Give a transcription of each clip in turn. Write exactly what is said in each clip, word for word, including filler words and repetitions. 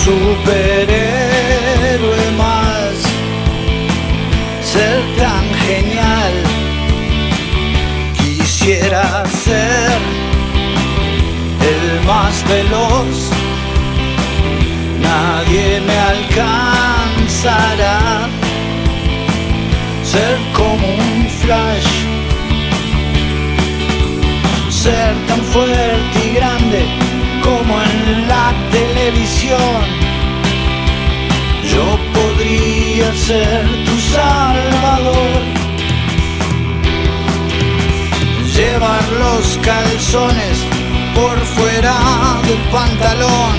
superhéroe más, ser tan genial. Quisiera ser el más veloz, nadie me alcanzará. Ser como un flash, ser tan fuerte y grande como en la televisión. Yo podría ser tu salvador. Llevar los calzones por fuera del pantalón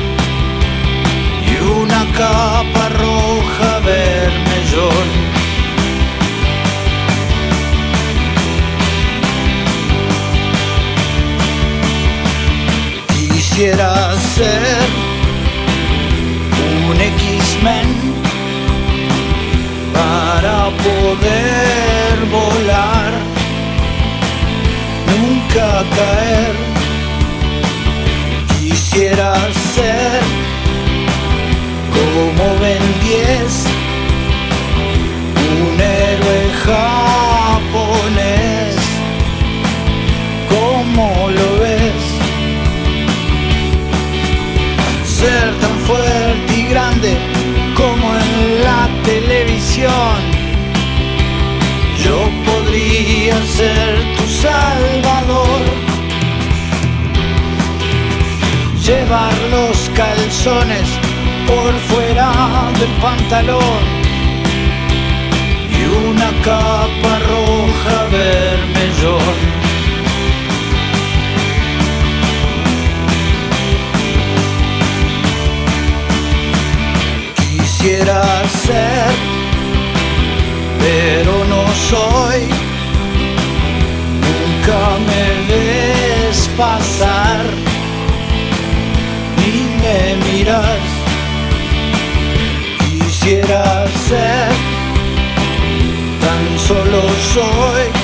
y una capa roja vermellón. Quisiera ser un X-Men para poder volar, nunca caer. Quisiera ser como Ben diez, un héroe japonés. ¿Cómo lo ves? Ser tan fuerte y grande como en la televisión. Yo podría ser tu salvador. Llevar los calzones por fuera del pantalón y una capa roja vermellón. Quisiera ser, pero no soy. Nunca me ves pasar, ni me miras. Quisiera ser, tan solo soy.